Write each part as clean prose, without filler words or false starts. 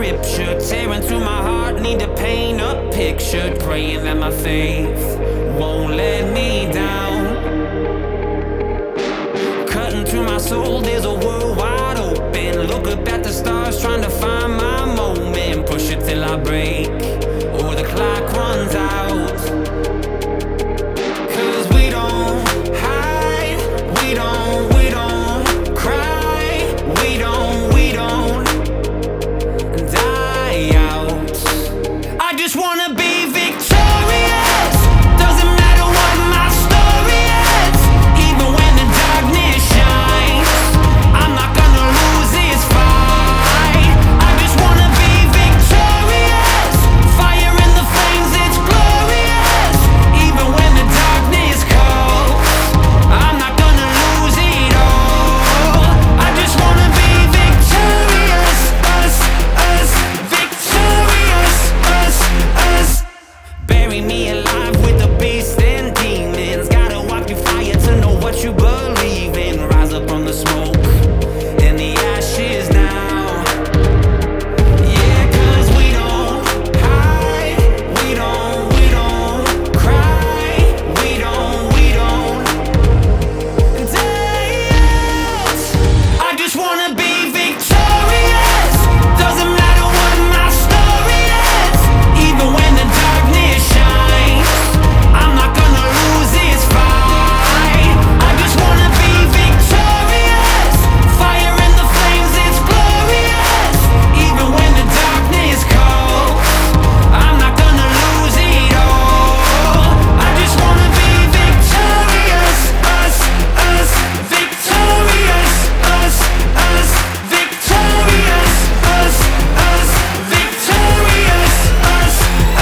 scripture, tearing through my heart, need to paint a picture, praying that my faith won't let me down. Cutting through my soul, there's a world wide open. Look up at the stars, trying to find my moment. Push it till I break, or the clock runs out. 'Cause we don't hide, we don't cry, we don't die out. I just wanna be victorious. Doesn't matter what my story is. Even when the darkness shines, I'm not gonna lose this fight. I just wanna be victorious. Fire in the flames, it's glorious. Even when the darkness calls, I'm not gonna lose it all. I just wanna be victorious. Us, victorious. Us. Bury me alive with the beast and demons. Gotta walk through fire to know what you believe in. Rise up from the smoke and the ashes now. Yeah, 'cause we don't hide, we don't cry, we don't die out. I just wanna be victorious. Doesn't matter what my story is. Even when the darkness shines, I'm not gonna lose this fight. I just wanna be victorious. Fire in the flames, it's glorious. Even when the darkness calls, I'm not gonna lose it all. I just wanna be victorious. Us, victorious. Us, victorious. Us, victorious. Us.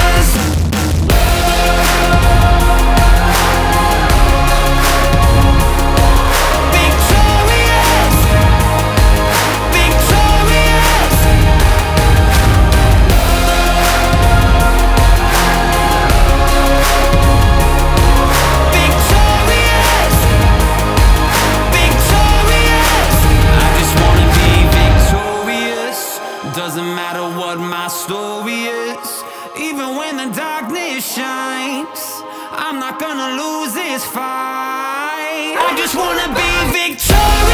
Victorious, victorious. Victorious, victorious. I just wanna be victorious. Doesn't matter what my story is. Even when the darkness shines, I'm not gonna lose this fight. I just wanna be victorious.